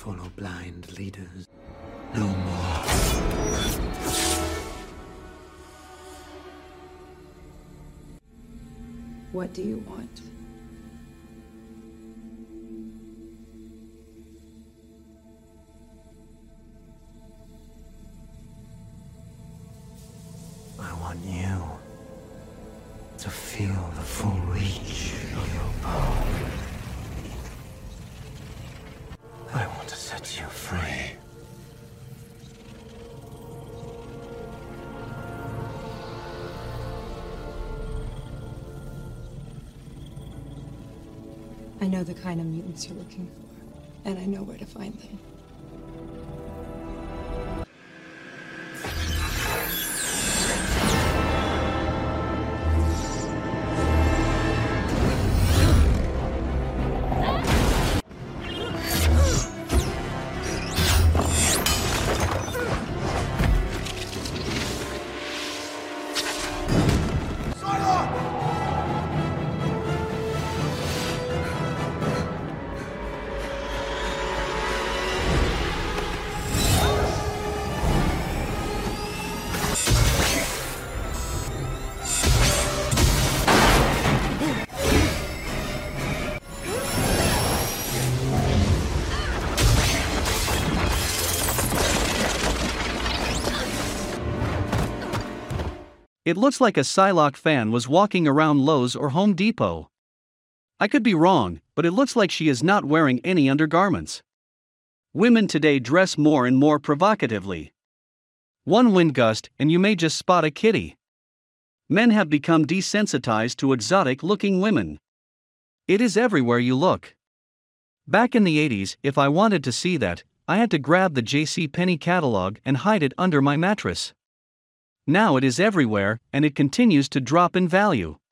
follow blind leaders. No more. What do you want? I want you to feel the full reach of your power. I want to set you free. I know the kind of mutants you're looking for, and I know where to find them. It looks like a Psylocke fan was walking around Lowe's or Home Depot. I could be wrong, but it looks like she is not wearing any undergarments. Women today dress more and more provocatively. One wind gust and you may just spot a kitty. Men have become desensitized to exotic-looking women. It is everywhere you look. Back in the 80s, if I wanted to see that, I had to grab the JCPenney catalog and hide it under my mattress. Now it is everywhere, and it continues to drop in value.